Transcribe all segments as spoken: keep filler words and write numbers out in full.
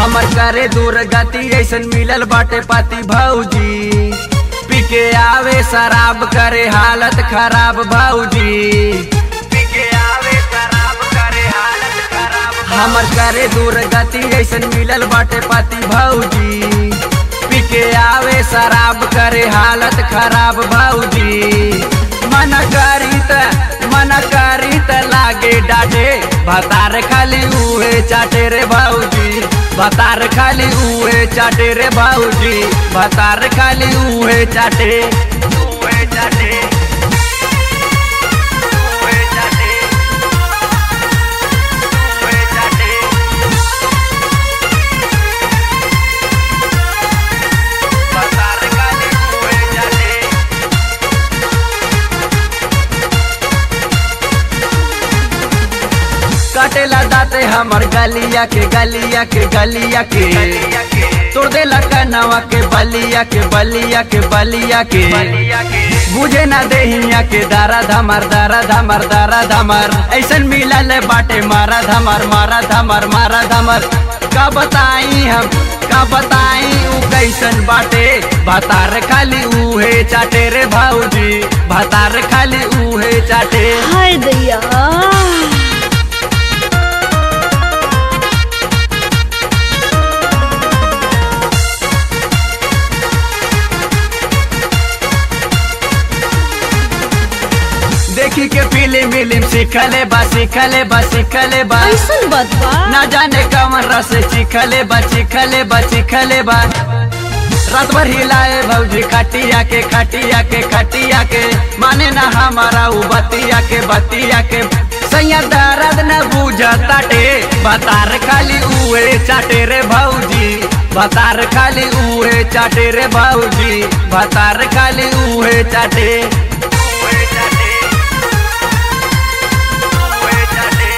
हमर करे दूर गति ऐसन मिलल बाटे पाती भौजी। पी के आवे शराब करे हालत खराब भौजी। पी के आवे शराब करे हालत खराब। हमर करे दूर गति ऐसन मिलल बाटे पाती भौजी। पी के आवे शराब करे हालत खराब भौजी। मन करी त मन करी त लागे डाटे भतार खाली उहे चाटे रे भौजी। भतार खाली उहे चाटे रे भौजी। भतार खाली उहे चाटे उहे चाटे उहे चाटे उहे चाटे। भतार खाली उहे चाटे। काटेला दाते हमर गलिया के गलिया के गलिया के तोड़ देला कनवा के बलिया के बलिया के बलिया के बुझे ना देहिया के दारा धमर दारा धमर दारा धमर ऐसन मिलल बाटे मारा धमर मारा धमर मारा धमर। का बताई हम का बताई उ कैसन बाटे भतार खाली उहे चाटे रे भौजी। भतार खाली उहे चाटे। हाय दैया देखी के फिल्म फिल्म सीखले बा सीखले बा सीखले बा ऐसन बात बा। ना जाने कौन रस सीखले बा सीखले बा सीखले बा। रात भर हिलाए भौजी खटिया के खटिया के खटिया के माने ना हमारा उ बतिया के बतिया के सैया दर्द न बुझताटे भतार खाली उहे चाटे रे भौजी। भतार खाली उहे चाटे रे भौजी। भतार खाली उहे चाटे उहे चाटे उहे चाटे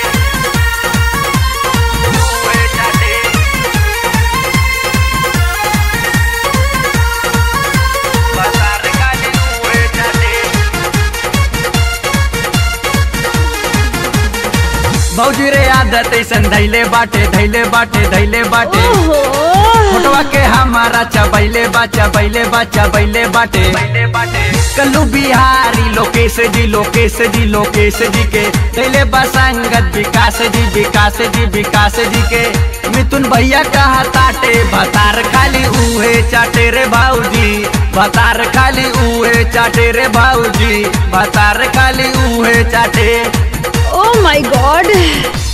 उहे चाटे। भतार खाली उहे चाटे। भौजी रे आदत ऐसन धैले बाटे धैले बाटे धैले बाटे। ओहो फोटवा के हमारा चबैले बा चबैले बा चबैले बाटे। कल्लू बिहारी लोकेश जी लोकेश जी लोकेश जी के धैले बा संगत विकास जी विकास जी विकास जी के। मिथुन भैया कहा ताटे भतार खाली उहे चाटे रे भौजी। भतार खाली उहे चाटे रे भौजी। भतार खाली उहे चाटे। Oh my God.